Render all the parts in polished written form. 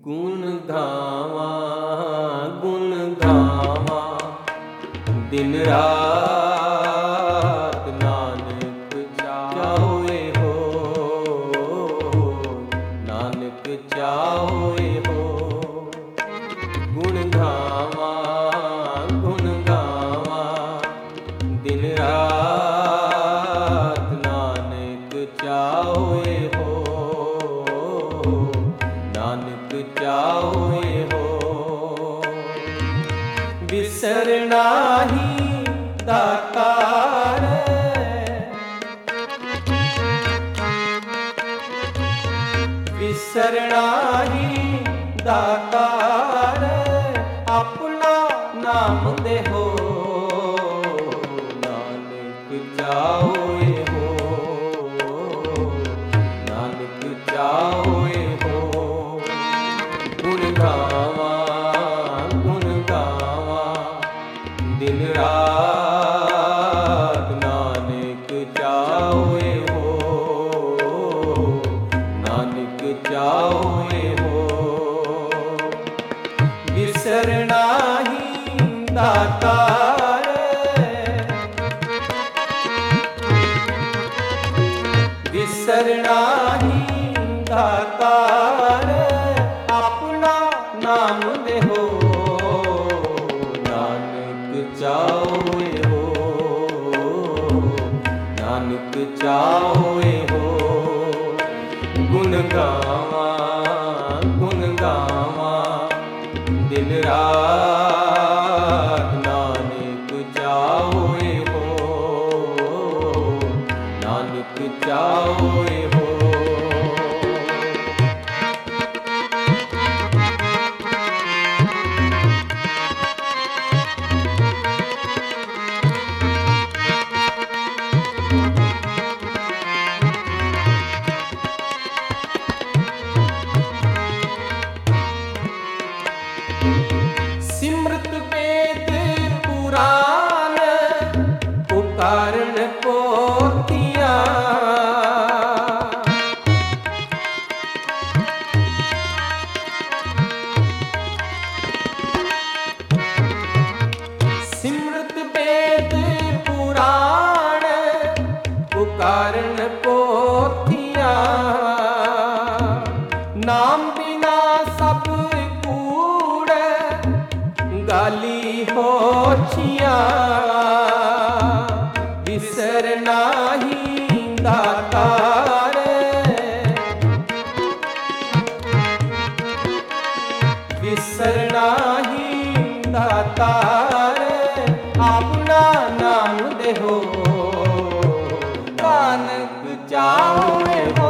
गुण गावा दिन रात नानक चाहे हो, नानक चाहे हो। गुण गावा दिन रात नानक चाहे हो, नानक चाहे हो। बिसरना ही दातार, बिसरना ही दातार। अपना नाम दे हो, नानक चाहे हो, नानक चाहे हो। गुण गावा दिन रात नानक चाहे हो, नानक चाहे हो। बिसरना ही दातार, बिसरना ही दातार। अपना नाम दे हो, नानक चाहे हो, नानक चाहे हो। गुण गावा दिन रात नानक चाहे हो, नानक चाहे हो। सिमृत वेद पुराण पुकारन पोथिया, सिमृत वेद पुराण पुकारन पोथिया। नाम बिना सब गाली हो छिया, बिसरना ही दातार, बिसरना ही दातार। अपना नाम दे हो, नानक चाहे हो,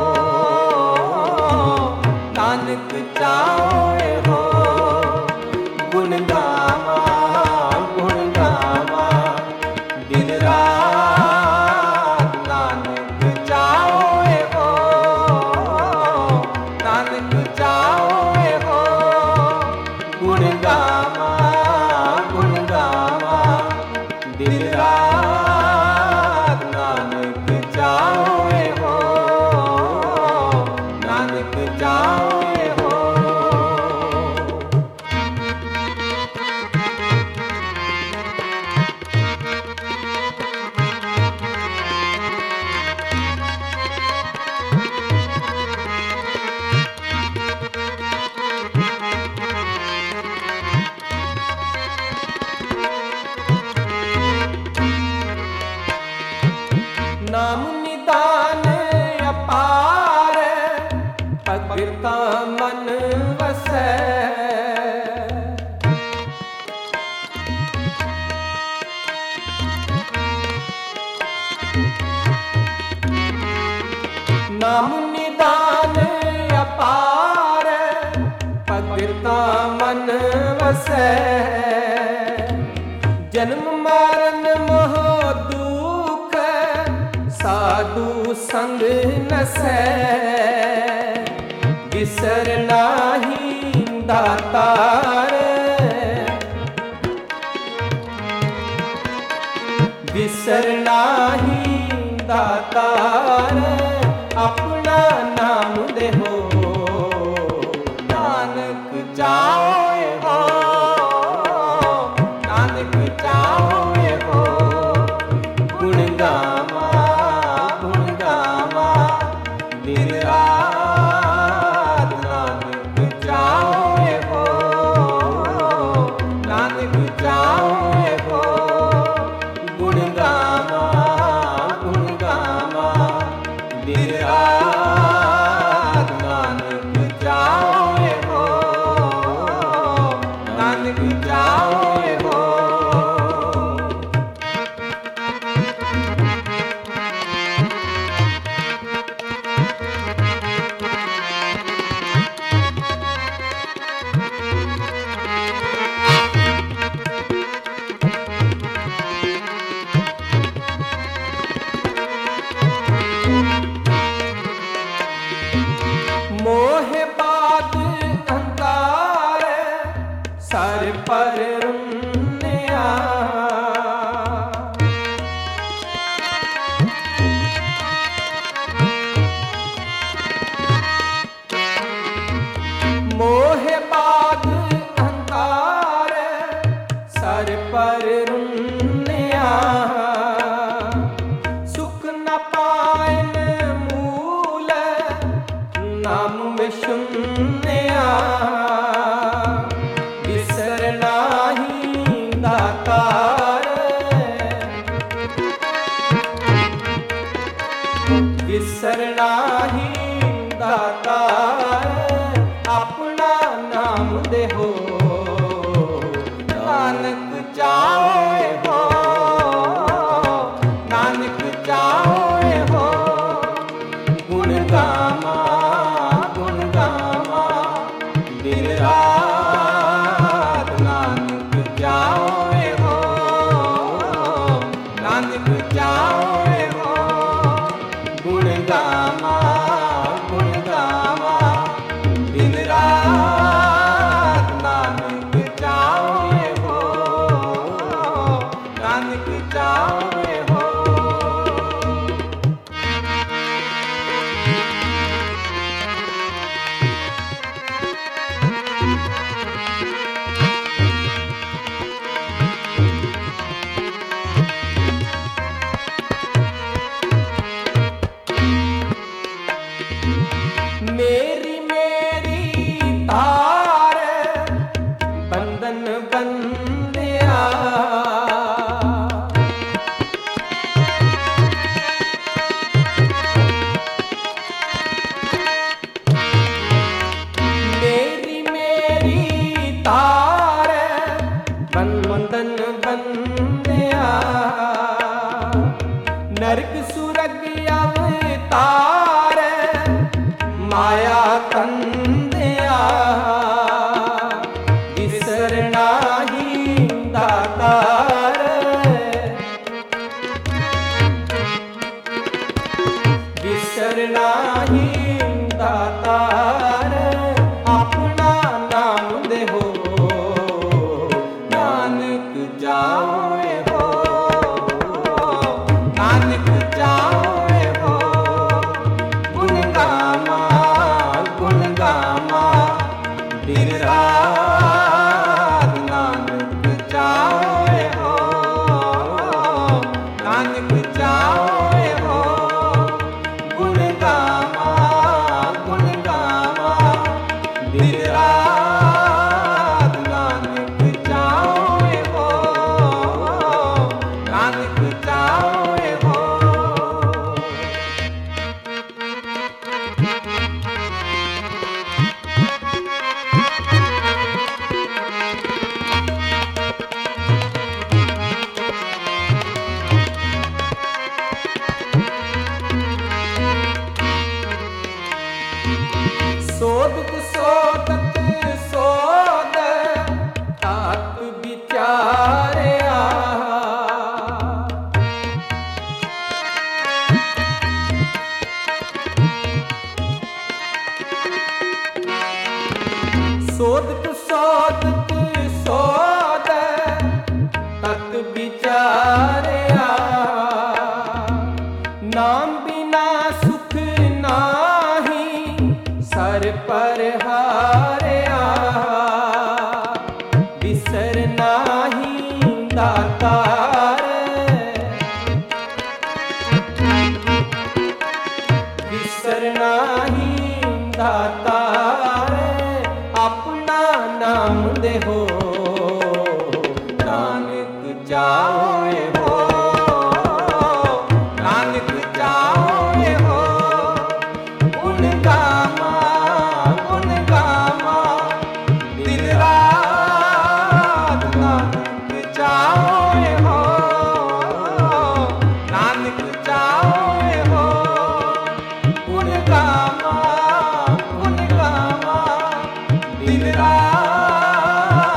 नानक चाहे हो। गुण गावा दिन रात नानक चाहे हो, नानक चाहे हो। गुण गावा दिन रात नानक चाहे हो, नानक चाहे हो। नाम निदान अपार, पवित्रता मन वसै। नाम निदान अपार, पवित्रता मन वसै। जन्म मरण मोह दुख, साधु संग नसै। बिसरना ही दातार, बिसरना ही दातार। अपना नाम दे हो, नानक ਸਰ ਪਰ ਰੁੰਨਿਆ। ਮੋਹ ਬਾਗ ਅਹੰਕਾਰ ਸਰ ਪਰ ਰੁੰਨਿਆ। ਸੁਖ ਨ ਪਾਇਨ ਮੂਲ ਨਾਮ ਵਿਸ਼ੁੰਨਿਆ। ਵਿਸਰ ਨਾਹੀ ਦਾਤਾਰ ਵਿਸਰ ਨਾਹੀ ਦਾਤਾਰ। ਆਪਣਾ ਨਾਮ ਦੇਹੋ ਨਾਨਕ ਚਾਹੇ ਹੋ। ਨਾਨਕ ਚਾਹੇ ਹੋ। ਗੁਣ ਗਾਵਾਂ ਦਿਨ ਰਾਤ। ਨਾਨਕ ਚਾਹੇ ਹੋ। ਨਾਨਕ ਚਾਹੇ ਹੋ। ਗੁਣ ਗਾਵਾਂ ਦਿਨ ਰਾਤ। ਨਾਨਕ ਚਾਹੇ ਹੋ। ਨਾਨਕ ਚਾਹੇ ਹੋ। ਮੇਰੀ ਮੇਰੀ ਤਾਰ ਬੰਧਨ ਬੰਧਿਆ। ਮੇਰੀ ਮੇਰੀ ਤਾਰ ਬੰਧਨ ਬੰਧਿਆ। ਨਰਕ ਸੁਰਗ ਅਵਤਾਰ ਮਾਇਆ ਕੰਦਿਆ। ਵਿਸਰ ਨਾਹੀ ਦਾਤਾਰ ਵਿਸਰ ਨਾਹੀ ਦਾਤਾਰ। ਆਪਣਾ ਨਾਮ ਦੇਹੋ ਨਾਨਕ ਚਾਹੇ ਹੋ। ਨਾਨਕ ਚਾਹੇ ਹੋ। ਗੁਣ ਗਾਵਾਂ ਦਿਨ ਰਾਤ। ਨਾਨਕ ਚਾਹੇ ਹੋ। ਨਾਨਕ ਚਾਹੇ ਹੋ। ਗੁਣ ਗਾਵਾਂ ਦਿਨ ਰਾਤ। ਨਾਨਕ ਚਾਹੇ ਹੋ। ਨਾਨਕ ਚਾਹੇ ਹੋ। ਸੋਧ ਕੁਸੋਦਤ ਸੋਧ ਤਾਤ ਵਿਚਾਰਿਆ। ਸੋਧ ਕੁਸੋਦਤ ਸੋਧ ਤਤ ਵਿਚਾਰਿਆ। ਨਾਮ ਬਿਨਾ ਸੁਖ ਨਾਹੀ ਸਰ ਪਰ ਹਾਰਿਆ। ਵਿਸਰ ਨਾਹੀ ਦਾਤਾਰ ਵਿਸਰ ਨਾਹੀ ਦਾਤਾਰ। ਆਪਣਾ ਨਾਮ ਦੇਹੋ ਨਾਨਕ ਚਾਹੇ ਹੋ। ਨਾਨਕ ਚਾਹੇ ਹੋ। ਗੁਣ ਗਾਵਾਂ ਦਿਨ ਰਾਤ। ਨਾਨਕ ਚਾਹੇ ਹੋ। ਨਾਨਕ ਚਾਹੇ ਹੋ। ਗੁਣ ਗਾਵਾਂ ਦਿਨ ਰਾਤ।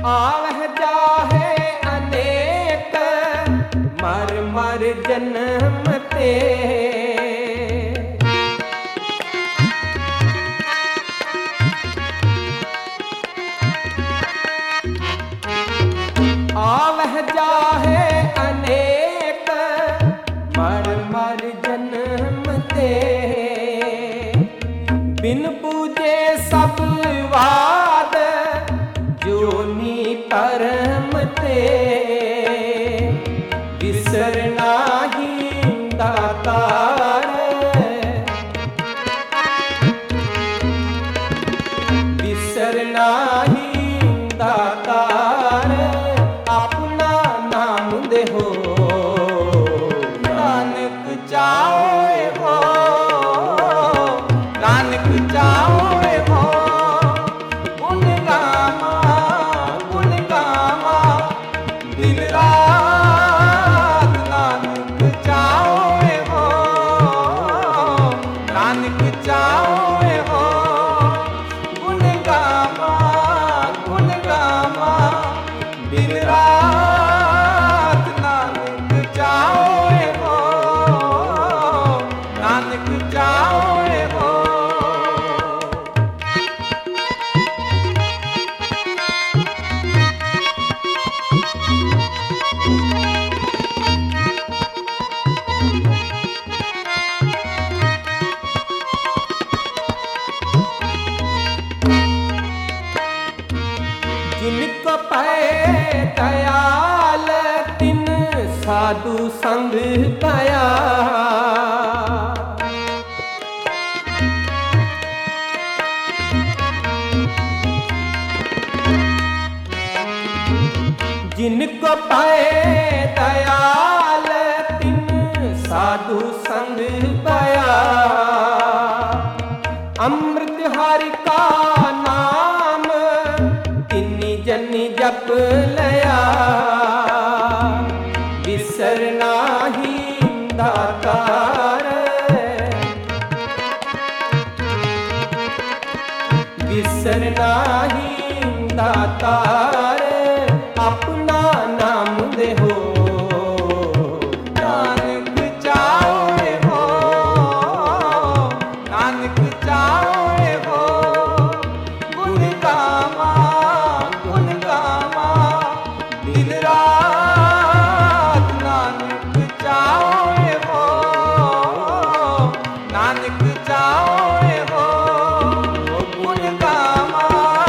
आवह जाहे अनेक मर मर जन्म ते। आवह जाहे अनेक मर मर जन्म ते। बिन पूजे सब वाद जोनी धर्म ते। बिसर नाही दातार बिसर नाही दातार अपना नाम देहो नानक चाओ हो नानक चाओ हो गुण गामा दिन रात नानक चाओ हो नानक चाओ हो गुण गामा दिन रात नानक चाओ हो नानक चाओ हो। जिनको पाए दयाल तिन साधु संग पाया। जिनको पाए दयाल तिन साधु संग पाया। अमृत हरि का नाम तिन्नी जन्नी जप लया। बिसर नाही दातार बिसर नाही दातार अपना नाम देहो नानक चाओ हो नानक चाओ हो गुण गामा दिन रात नानक चाओ हो नानक चाओ हो गुण गामा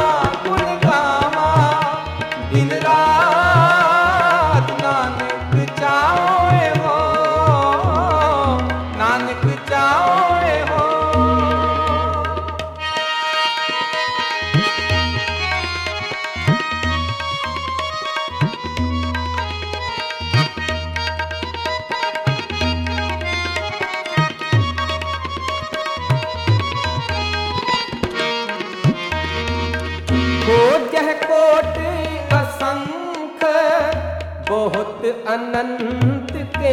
दिन रात नानक चाओ हो नानक चाओ हो। खोजह कोट असंख बहुत अनंत के।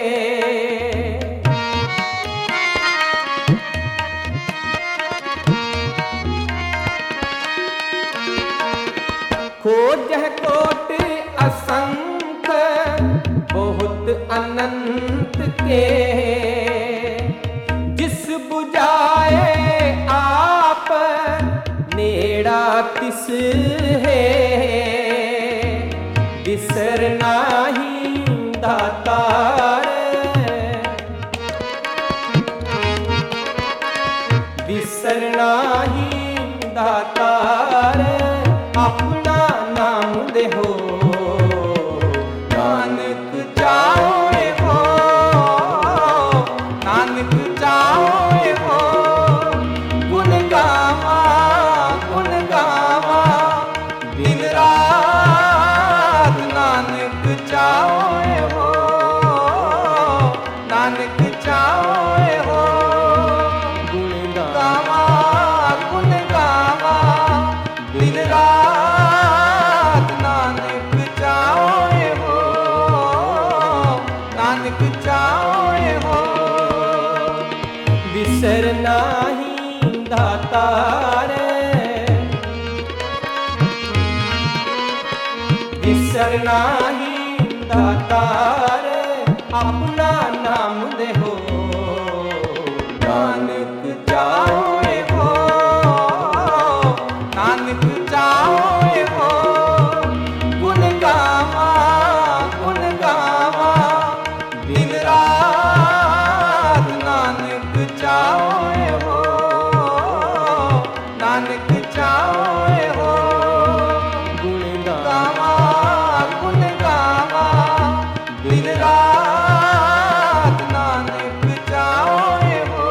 खोजह कोट असंख बहुत अनंत के। जिस बुझाए आप नेड़ा तिस है। बिसर नाही दातार बिसर नाही दातार अपना नाम देहो नानक चाओ हो नानक चाओ हो गुण गावा दिन रात नानक चाओ हो नानक चाओ हो गुण गावा दिन रात ਵਿਸਰ ਨਾਹੀ ਦਾਤਾਰ ਆਪਣਾ ਨਾਮ ਦੇਹੋ ਨਾਨਕ ਚਾਹੋਏ ਹੋ ਨਾਨਕ ਚਾਹੋਏ ਹੋ ਗੁਣ ਗਾਵਾਂ ਦਿਨ ਰਾਤ ਨਾਨਕ ਚਾਹੋਏ ਹੋ ਨਾਨਕ ਚਾਹੋਏ ਹੋ ਗੁਣ ਗਾਵਾਂ ਦਿਨ ਰਾਤ ਨਾਨਕ ਚਾਹੋਏ ਹੋ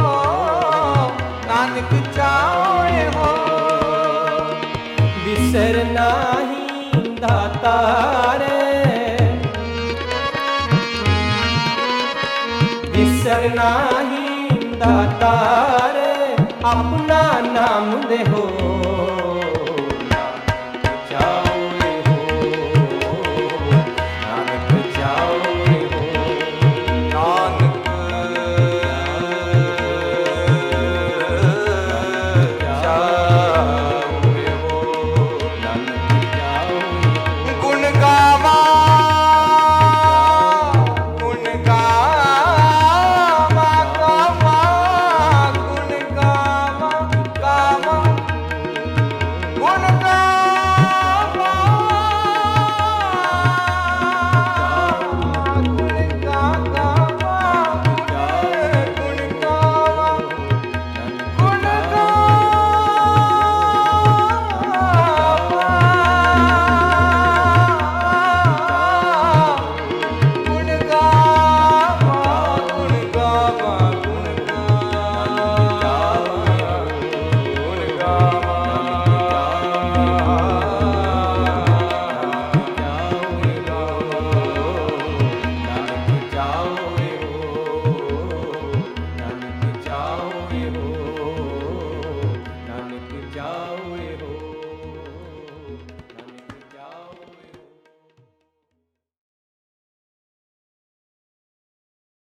ਨਾਨਕ ਚਾਹੋਏ ਹੋ ਵਿਸਰ ਨਾਹੀ ਦਾਤਾਰ ਵਿਸਰ ਨਾਹੀ ਦਾਤਾਰ ਆਪਣਾ ਨਾਮ ਦੇਹੋ ਗੁਣ